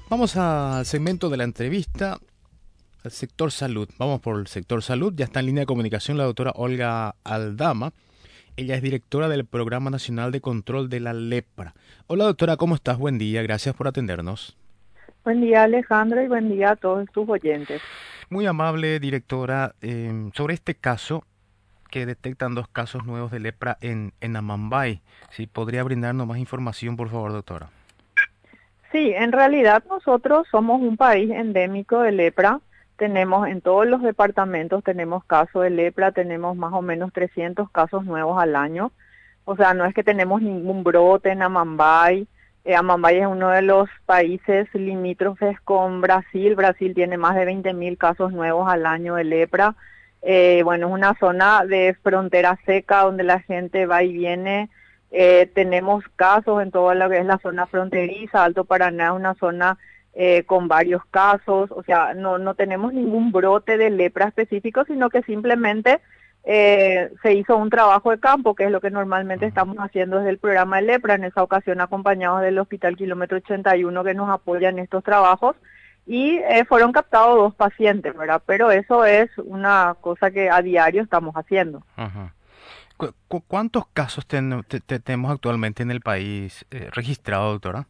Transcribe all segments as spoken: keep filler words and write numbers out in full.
Vamos al segmento de la entrevista, al sector salud. Vamos por el sector salud. Ya está en línea de comunicación la doctora Olga Aldama. Ella es directora del Programa Nacional de Control de la Lepra. Hola doctora, ¿cómo estás? Buen día, gracias por atendernos. Buen día, Alejandro, y buen día a todos tus oyentes. Muy amable directora, eh, sobre este caso que detectan dos casos nuevos de lepra en, en Amambay. ¿Sí? ¿Podría brindarnos más información, por favor, doctora? Sí, en realidad nosotros somos un país endémico de lepra. Tenemos en todos los departamentos, tenemos casos de lepra, tenemos más o menos trescientos casos nuevos al año. O sea, no es que tenemos ningún brote en Amambay. Eh, Amambay es uno de los países limítrofes con Brasil. Brasil tiene más de veinte mil casos nuevos al año de lepra. Eh, bueno, es una zona de frontera seca donde la gente va y viene. Eh, tenemos casos en toda lo que es la zona fronteriza. Alto Paraná es una zona eh, con varios casos. O sea, no, no tenemos ningún brote de lepra específico, sino que simplemente eh, se hizo un trabajo de campo, que es lo que normalmente Ujú. estamos haciendo desde el programa de lepra, en esa ocasión acompañados del Hospital Kilómetro ochenta y uno que nos apoya en estos trabajos. Y eh, fueron captados dos pacientes, ¿verdad? Pero eso es una cosa que a diario estamos haciendo. Ajá. ¿Cu- cu- ¿Cuántos casos ten- te- te- tenemos actualmente en el país eh, registrado, doctora?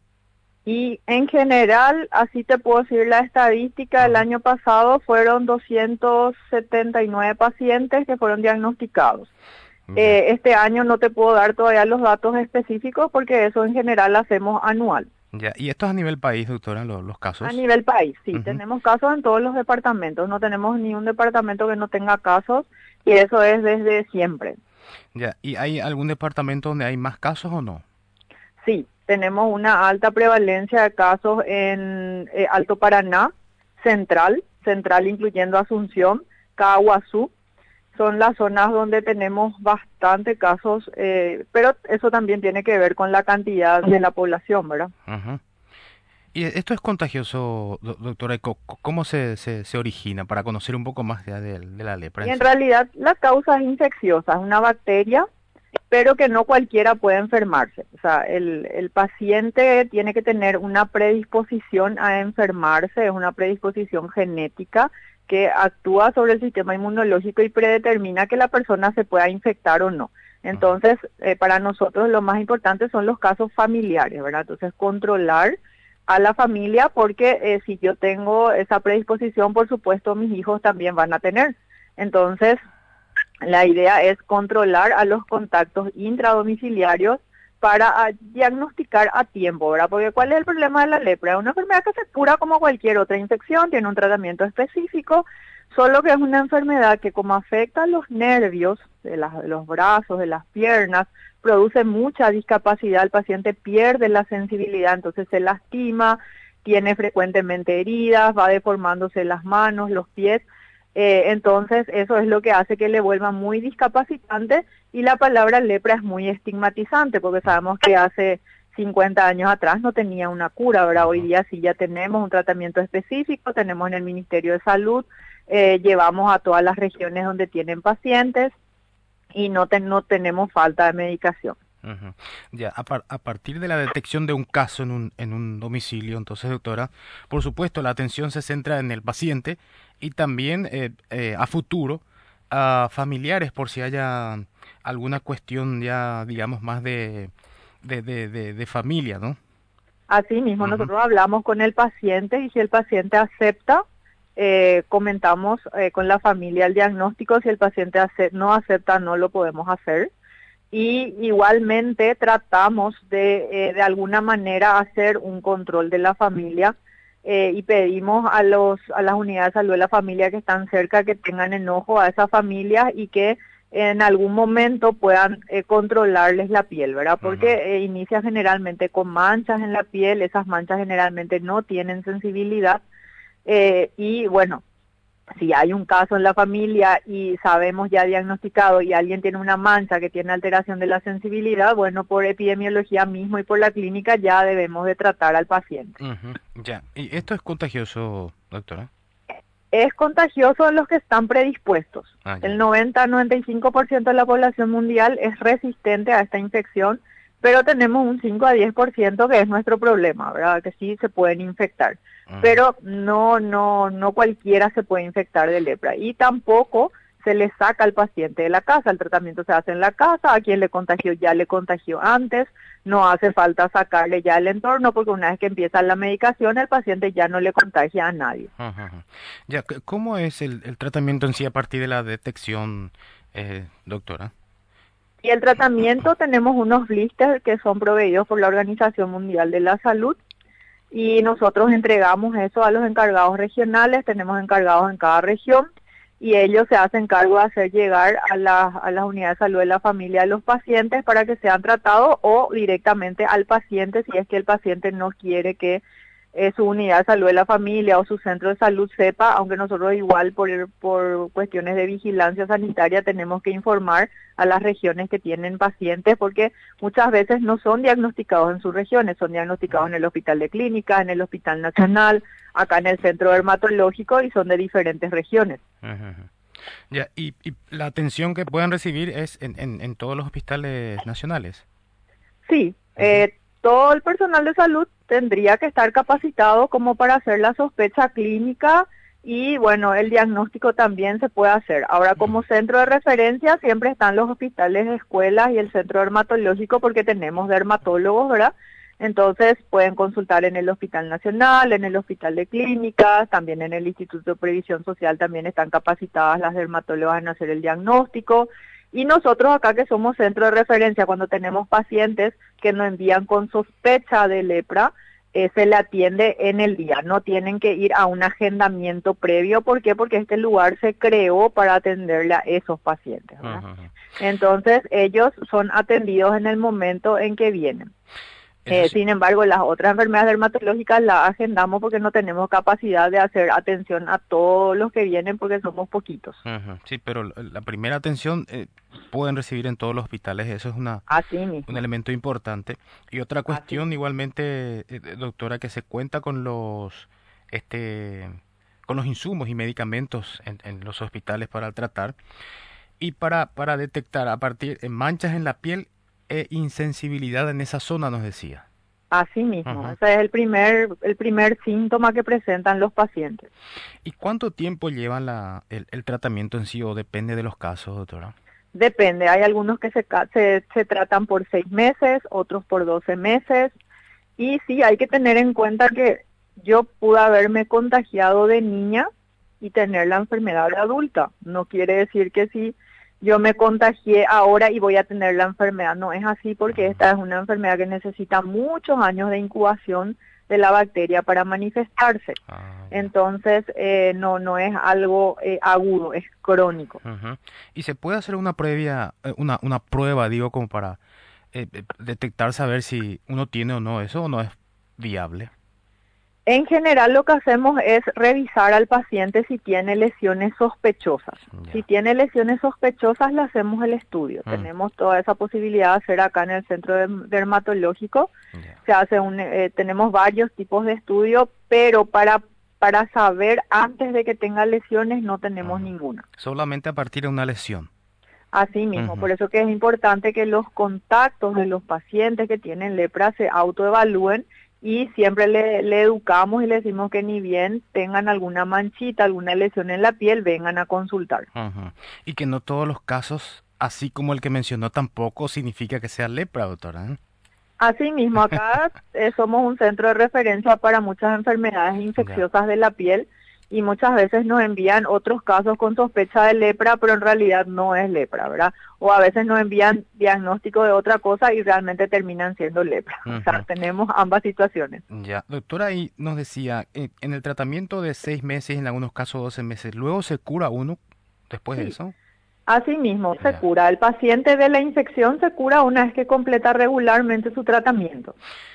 Y en general, así te puedo decir la estadística, el Ujú. año pasado fueron doscientos setenta y nueve pacientes que fueron diagnosticados. Ya, Eh, este año no te puedo dar todavía los datos específicos porque eso en general lo hacemos anual. ya. ¿Y esto es a nivel país, doctora, lo- los A casos? nivel país, sí, Ujú. tenemos casos en todos los departamentos, no tenemos ni un departamento que no tenga casos y eso es desde siempre. Ya. ¿Y hay algún departamento donde hay más casos o no? Sí, tenemos una alta prevalencia de casos en eh, Alto Paraná, Central, Central incluyendo Asunción, Caguazú, son las zonas donde tenemos bastante casos, eh, pero eso también tiene que ver con la cantidad de la población, ¿verdad? Ujú. ¿Y esto es contagioso, do- doctora? ¿Y co- co- ¿Cómo se, se, se origina? Para conocer un poco más ya de, de la lepra Y en en sí. realidad la causa es infecciosa, es una bacteria, pero que no cualquiera puede enfermarse. O sea, el, el paciente tiene que tener una predisposición a enfermarse, es una predisposición genética que actúa sobre el sistema inmunológico y predetermina que la persona se pueda infectar o no. Ujú. Entonces, eh, para nosotros lo más importante son los casos familiares, ¿verdad? Entonces, controlar a la familia porque eh, si yo tengo esa predisposición, por supuesto, mis hijos también van a tener. Entonces, la idea es controlar a los contactos intradomiciliarios para ah, diagnosticar a tiempo, ¿verdad? Porque ¿cuál es el problema de la lepra? Es una enfermedad que se cura como cualquier otra infección, tiene un tratamiento específico, solo que es una enfermedad que como afecta a los nervios de, las- de los brazos, de las piernas, produce mucha discapacidad, el paciente pierde la sensibilidad, entonces se lastima, tiene frecuentemente heridas, va deformándose las manos, los pies. Eh, entonces, eso es lo que hace que le vuelva muy discapacitante y la palabra lepra es muy estigmatizante porque sabemos que hace cincuenta años atrás no tenía una cura, ¿verdad? Hoy Ujú. día sí ya tenemos un tratamiento específico, tenemos en el Ministerio de Salud, eh, llevamos a todas las regiones donde tienen pacientes y no, ten- no tenemos falta de medicación. Ujú. Ya, a, par- a partir de la detección de un caso en un, en un domicilio, entonces, doctora, por supuesto, la atención se centra en el paciente y también eh, eh, a futuro a familiares por si haya alguna cuestión ya, digamos, más de, de, de, de, de familia, ¿no? Así mismo, Ujú. nosotros hablamos con el paciente y si el paciente acepta, eh, comentamos eh, con la familia el diagnóstico. Si el paciente ace- no acepta, no lo podemos hacer. Y igualmente tratamos de, eh, de alguna manera, hacer un control de la familia eh, y pedimos a, los, a las unidades de salud de la familia que están cerca que tengan enojo a esa familia y que en algún momento puedan eh, controlarles la piel, ¿verdad? Ujú. Porque eh, inicia generalmente con manchas en la piel, esas manchas generalmente no tienen sensibilidad eh, y bueno, si hay un caso en la familia y sabemos ya diagnosticado y alguien tiene una mancha que tiene alteración de la sensibilidad, bueno, por epidemiología mismo y por la clínica ya debemos de tratar al paciente. Ujú. Ya, y esto es contagioso, doctora. Es contagioso en los que están predispuestos. Ah, El ya. noventa a noventa y cinco por ciento de la población mundial es resistente a esta infección pero tenemos un cinco a diez por ciento que es nuestro problema, ¿verdad? Que sí se pueden infectar, Ujú. pero no, no, no cualquiera se puede infectar de lepra y tampoco se le saca al paciente de la casa, el tratamiento se hace en la casa, a quien le contagió ya le contagió antes, no hace falta sacarle ya el entorno porque una vez que empieza la medicación el paciente ya no le contagia a nadie. Ajá, ajá. Ya, c- ¿cómo es el, el tratamiento en sí a partir de la detección, eh, doctora? Y el tratamiento tenemos unos blisters que son proveídos por la Organización Mundial de la Salud y nosotros entregamos eso a los encargados regionales, tenemos encargados en cada región y ellos se hacen cargo de hacer llegar a, la, a las unidades de salud de la familia de los pacientes para que sean tratados o directamente al paciente si es que el paciente no quiere que eh, su unidad de salud de la familia o su centro de salud sepa, aunque nosotros igual por, por cuestiones de vigilancia sanitaria tenemos que informar a las regiones que tienen pacientes porque muchas veces no son diagnosticados en sus regiones, son diagnosticados en el hospital de clínica, en el hospital nacional, acá en el centro dermatológico y son de diferentes regiones. Ajá, ajá. Ya, y, y la atención que pueden recibir es en, en, en todos los hospitales nacionales. Sí, Ujú. eh, todo el personal de salud tendría que estar capacitado como para hacer la sospecha clínica y bueno, el diagnóstico también se puede hacer. Ahora, como centro de referencia siempre están los hospitales, escuelas y el centro dermatológico porque tenemos dermatólogos, ¿verdad? Entonces pueden consultar en el Hospital Nacional, en el Hospital de Clínicas, también en el Instituto de Previsión Social también están capacitadas las dermatólogas en hacer el diagnóstico. Y nosotros acá que somos centro de referencia, cuando tenemos pacientes que nos envían con sospecha de lepra, eh, se le atiende en el día, no tienen que ir a un agendamiento previo. ¿Por qué? Porque este lugar se creó para atenderle a esos pacientes, ¿verdad? Ajá, ajá. Entonces ellos son atendidos en el momento en que vienen. Eso Eh, sí. sin embargo, las otras enfermedades dermatológicas las agendamos porque no tenemos capacidad de hacer atención a todos los que vienen porque somos poquitos. Ajá, sí, pero la la primera atención eh, pueden recibir en todos los hospitales, eso es una, Así un mismo, elemento importante. Y otra así cuestión igualmente, eh, doctora, que se cuenta con los, este, con los insumos y medicamentos en, en los hospitales para tratar y para, para detectar a partir de manchas en la piel e insensibilidad en esa zona, nos decía. Así mismo, Ajá. ese es el primer, el primer síntoma que presentan los pacientes. ¿Y cuánto tiempo lleva la, el, el tratamiento en sí o depende de los casos, doctora? Depende, hay algunos que se, ca- se, se tratan por seis meses, otros por doce meses, y sí, hay que tener en cuenta que yo pude haberme contagiado de niña y tener la enfermedad de adulta. No quiere decir que si yo me contagié ahora y voy a tener la enfermedad, no es así porque esta es una enfermedad que necesita muchos años de incubación de la bacteria para manifestarse. Ah, ya. Entonces, eh, no, no es algo eh, agudo, es crónico. Ujú. ¿Y se puede hacer una previa, eh, una, una prueba, digo, como para eh, eh, detectar, saber si uno tiene o no eso o no es viable? En general, lo que hacemos es revisar al paciente si tiene lesiones sospechosas. Si Ya. tiene lesiones sospechosas, le hacemos el estudio. Mm, Tenemos toda esa posibilidad de hacer acá en el centro derm- dermatológico. ya. Se hace un, eh, tenemos varios tipos de estudio, pero para para saber antes de que tenga lesiones no tenemos Ujú. ninguna. Solamente a partir de una lesión. Así mismo, Ujú. por eso que es importante que los contactos de los pacientes que tienen lepra se autoevalúen y siempre le, le educamos y le decimos que ni bien tengan alguna manchita, alguna lesión en la piel, vengan a consultar. Ujú. Y que no todos los casos, así como el que mencionó, tampoco significa que sea lepra, doctora, ¿eh? Asimismo, acá eh, somos un centro de referencia para muchas enfermedades Ya. infecciosas de la piel y muchas veces nos envían otros casos con sospecha de lepra, pero en realidad no es lepra, ¿verdad? O a veces nos envían diagnóstico de otra cosa y realmente terminan siendo lepra. O sea, Ujú. tenemos ambas situaciones. Ya. Doctora, y nos decía, eh, en el tratamiento de seis meses, en algunos casos doce meses, ¿luego se cura uno después de Sí, eso? asimismo se Ya. cura. El paciente de la infección se cura una vez que completa regularmente su tratamiento.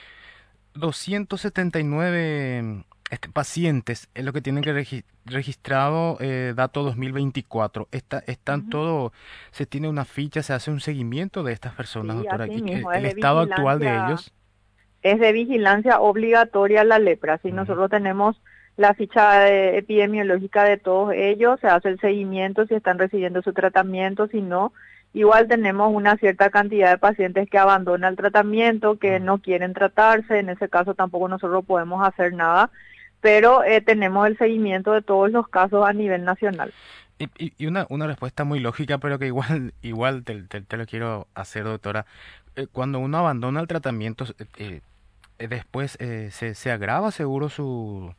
doscientos setenta y nueve este, pacientes es lo que tienen que regi- registrado eh, dato dos mil veinticuatro. Está, están Ujú. todo, se tiene una ficha, se hace un seguimiento de estas personas, Sí, doctora. Y el, asimismo, es el de estado actual de vigilancia. ellos. Es de vigilancia obligatoria la lepra. Si Ujú, nosotros tenemos la ficha eh, epidemiológica de todos ellos, se hace el seguimiento si están recibiendo su tratamiento, si no, Igual tenemos una cierta cantidad de pacientes que abandonan el tratamiento, que no quieren tratarse, en ese caso tampoco nosotros podemos hacer nada, pero eh, tenemos el seguimiento de todos los casos a nivel nacional. Y, y- y una, una respuesta muy lógica, pero que igual, igual te, te- te lo quiero hacer, doctora. Eh, cuando uno abandona el tratamiento, eh, eh, después eh, se, se agrava seguro su,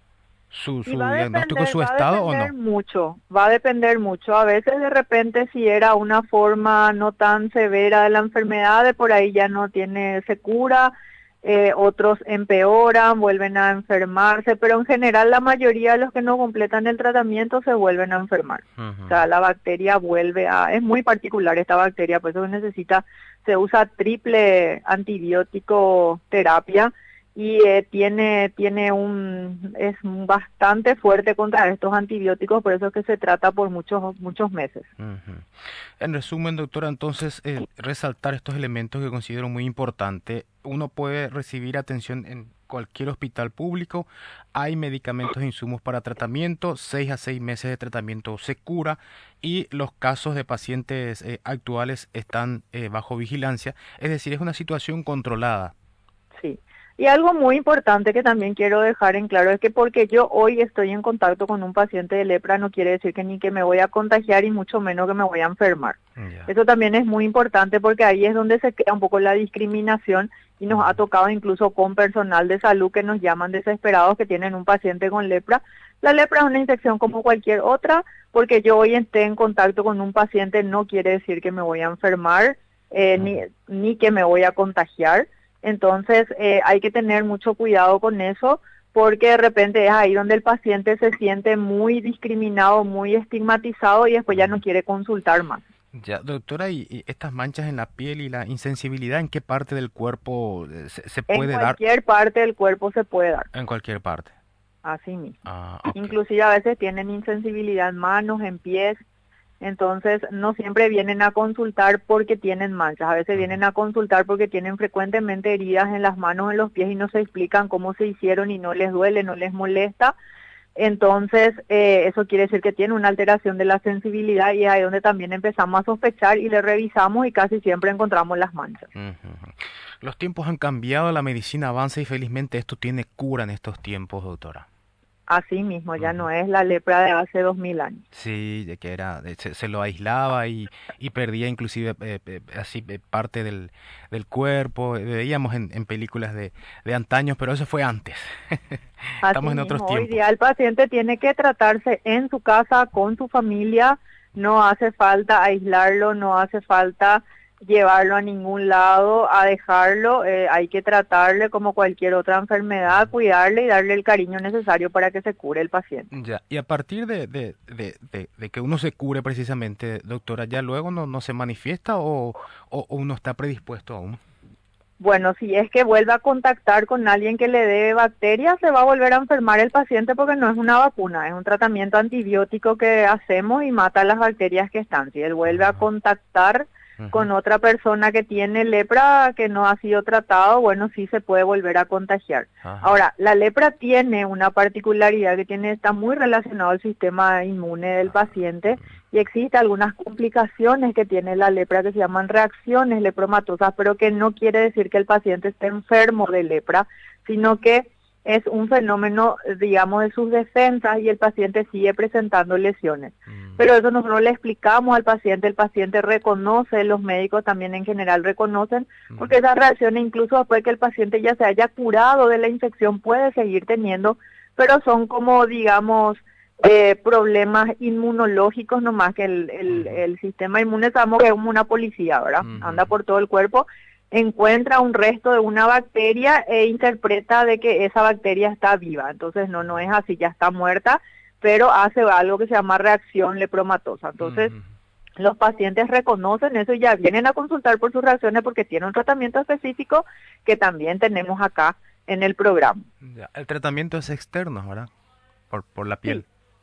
su, Y su va a diagnóstico, su depender, va a estado o depender no. mucho, va a depender mucho. A veces de repente si era una forma no tan severa de la enfermedad, de por ahí ya no tiene, se cura, eh, otros empeoran, vuelven a enfermarse, pero en general la mayoría de los que no completan el tratamiento se vuelven a enfermar. O Ujú. sea, la bacteria vuelve a, es muy particular esta bacteria, por eso necesita, se usa triple antibiótico terapia y eh, tiene, tiene un, es bastante fuerte contra estos antibióticos, por eso es que se trata por muchos, muchos meses. Ujú. En resumen, doctora, entonces, eh, resaltar estos elementos que considero muy importante. Uno puede recibir atención en cualquier hospital público, hay medicamentos e insumos para tratamiento, seis a seis meses de tratamiento se cura y los casos de pacientes eh, actuales están eh, bajo vigilancia, es decir, es una situación controlada. Sí. Y algo muy importante que también quiero dejar en claro es que porque yo hoy estoy en contacto con un paciente de lepra no quiere decir que ni que me voy a contagiar y mucho menos que me voy a enfermar. Ya. Eso también es muy importante porque ahí es donde se crea un poco la discriminación y nos ha tocado incluso con personal de salud que nos llaman desesperados que tienen un paciente con lepra. La lepra es una infección como cualquier otra, porque yo hoy esté en contacto con un paciente no quiere decir que me voy a enfermar eh, ni, Ujú. ni que me voy a contagiar. Entonces eh, hay que tener mucho cuidado con eso porque de repente es ahí donde el paciente se siente muy discriminado, muy estigmatizado y después ya no quiere consultar más. Ya, doctora, ¿y, y estas manchas en la piel y la insensibilidad en qué parte del cuerpo eh, se, se En puede dar? cualquier parte del cuerpo se puede dar, En cualquier parte. así mismo. Ah, ok. Inclusive a veces tienen insensibilidad en manos, en pies, entonces no siempre vienen a consultar porque tienen manchas, a veces Ujú. vienen a consultar porque tienen frecuentemente heridas en las manos, en los pies y no se explican cómo se hicieron y no les duele, no les molesta. Entonces, eh, eso quiere decir que tiene una alteración de la sensibilidad y es ahí donde también empezamos a sospechar y le revisamos y casi siempre encontramos las manchas. Ujú. Los tiempos han cambiado, la medicina avanza y felizmente esto tiene cura en estos tiempos, doctora. Así mismo, ya Ujú. no es la lepra de hace dos mil años. Sí, de que era, de- se, se lo aislaba y, y perdía inclusive eh, eh, así eh, parte del, del cuerpo. eh, Veíamos en, en películas de, de antaños, pero eso fue antes. Así Estamos en otros mismo, hoy día tiempos. el paciente tiene que tratarse en su casa con su familia, no hace falta aislarlo, no hace falta llevarlo a ningún lado, a dejarlo, eh, hay que tratarle como cualquier otra enfermedad, cuidarle y darle el cariño necesario para que se cure el paciente. Ya, y a partir de, de, de, de, de que uno se cure precisamente, doctora, ¿ya luego no, no se manifiesta o, o, o uno está predispuesto aún? Bueno, si es que vuelve a contactar con alguien que le dé bacterias, se va a volver a enfermar el paciente porque no es una vacuna, es un tratamiento antibiótico que hacemos y mata las bacterias que están. Si él vuelve a Ah, contactar ujú. con otra persona que tiene lepra que no ha sido tratado, bueno, sí se puede volver a contagiar. Ajá. Ahora, la lepra tiene una particularidad que tiene, está muy relacionado al sistema inmune del paciente y existen algunas complicaciones que tiene la lepra que se llaman reacciones lepromatosas, pero que no quiere decir que el paciente esté enfermo de lepra, sino que es un fenómeno, digamos, de sus defensas y el paciente sigue presentando lesiones. Mm, Pero eso nosotros le explicamos al paciente, el paciente reconoce, los médicos también en general reconocen, ujú. porque esas reacciones incluso después que el paciente ya se haya curado de la infección puede seguir teniendo, pero son como, digamos, eh, problemas inmunológicos nomás que el, el, Ujú. el sistema inmune sabemos que es como una policía, ¿verdad? Ujú. Anda por todo el cuerpo, encuentra un resto de una bacteria e interpreta de que esa bacteria está viva. Entonces no, no es así, ya está muerta, pero hace algo que se llama reacción lepromatosa. Entonces Ujú. los pacientes reconocen eso y ya vienen a consultar por sus reacciones porque tiene un tratamiento específico que también tenemos acá en el programa. Ya, el tratamiento es externo, ¿verdad? Por, por la piel. Sí,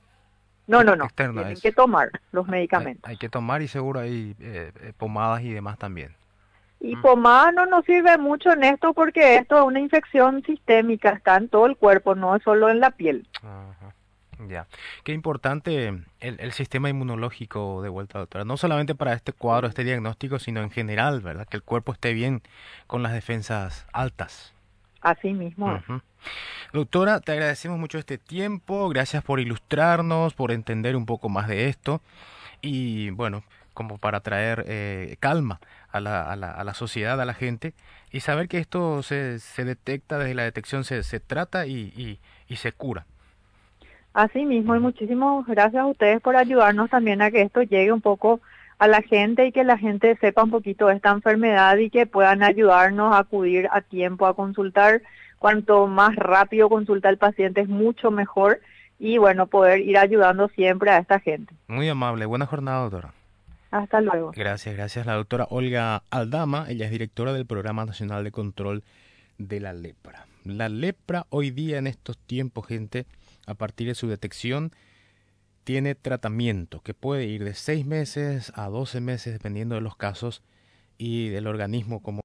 no, Ex- no, no, externo tienen que es. tomar los Hay, medicamentos. hay que tomar y seguro hay eh, eh, pomadas y demás también. Y Mm. pomada no nos sirve mucho en esto porque esto es una infección sistémica, está en todo el cuerpo, no es solo en la piel. Ajá. Ya, qué importante el, el sistema inmunológico de vuelta, doctora. No solamente para este cuadro, este diagnóstico, sino en general, ¿verdad? Que el cuerpo esté bien con las defensas altas. Así mismo es. Ujú. Doctora, te agradecemos mucho este tiempo. Gracias por ilustrarnos, por entender un poco más de esto. Y bueno, como para traer eh, calma a la, a la, a la sociedad, a la gente, y saber que esto se, se detecta desde la detección, se, se trata y, y, y se cura. Así mismo, y Ujú. muchísimas gracias a ustedes por ayudarnos también a que esto llegue un poco a la gente y que la gente sepa un poquito de esta enfermedad y que puedan ayudarnos a acudir a tiempo a consultar. Cuanto más rápido consulta el paciente es mucho mejor y bueno, poder ir ayudando siempre a esta gente. Muy amable. Buena jornada, doctora. Hasta luego. Gracias, gracias. La doctora Olga Aldama, ella es directora del Programa Nacional de Control de la Lepra. La lepra hoy día en estos tiempos, gente, a partir de su detección, tiene tratamiento que puede ir de seis meses a doce meses, dependiendo de los casos y del organismo como